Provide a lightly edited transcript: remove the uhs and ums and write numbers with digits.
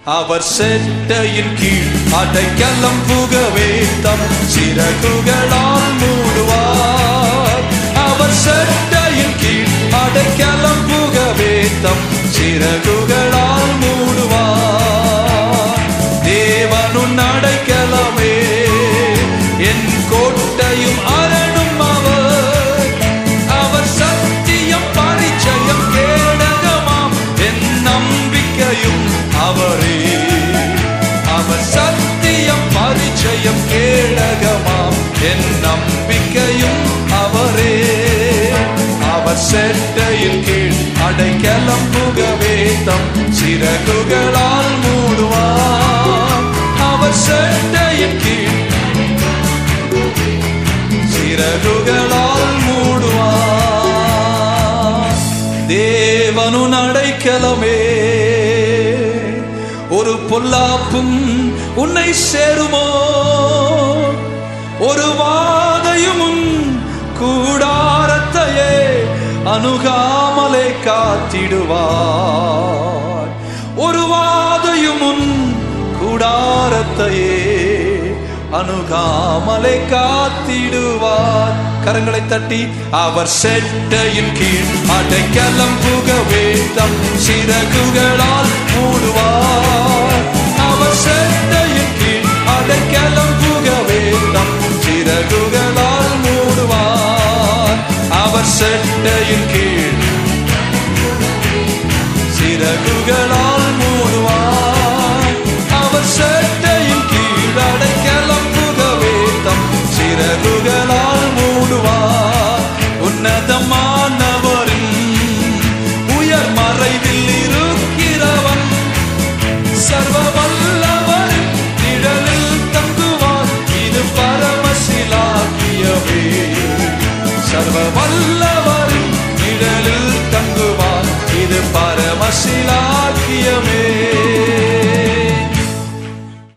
அவர் செட்டையின் கீழ் அடைக்கலம் புகவே தம் சிறகுகளால் மூடுவார். அவர் செட்டையின் கீழ் அடைக்கலம் புகவே தம் சிறகுகளால் மூடுவார். தேவனுன் அடைக்கலமே என் கோட்டையும் அரணும் அவர். அவர் சத்தியம் பரிச்சயம் கேடகமாம் என் நம்பிக்கையும் அவரே. அவர் சத்தியம் பரிச்சயம் கேடகமாம் என் நம்பிக்கையும் அவரே. அவர் செட்டையின் கீழ் அடைக்கலம் புகவே தம் சிறகுகளால் மூடுவார். அவர் செட்டையின் கீழ் சிறகுகளால் மூடுவார். தேவனுன் அடைக்கலமே ஒரு பொல்லாப்பும் உன்னை சேருமோ? ஒரு வாதையும் உன் கூடாரத்தையே அணுகாமலே காத்திடுவார். ஒரு வாதையும் உன் கூடாரத்தையே அணுகாமலே காத்திடுவார். கரங்களை தட்டி அவர் செட்டையின் கீழ் அடைக்கலம் புகவே தம் சிறகுகளால் மூடுவார். அவர் செட்டையின் கீழ் அடைக்கலம் புகவே தம் சிறகுகளால் மூடுவார். அவர் செட்டையின் கீழ் சிறகுகளால் மூடுவார். அவர் செட்டையின் கீழ் அடைக்கலம் புகவே தம் சிறகுகளால் மூடுவார். உன்னதமானவரின் உயர் மறைவில் இருக்கிறவன் சர்வ வல்லவரின் நிழலில் தங்குவார். இது பரமசிலாக்கியமே. சர்வ வல்லவரின் நிழலில் தங்குவார். இது பரமசிலாக்கியமே.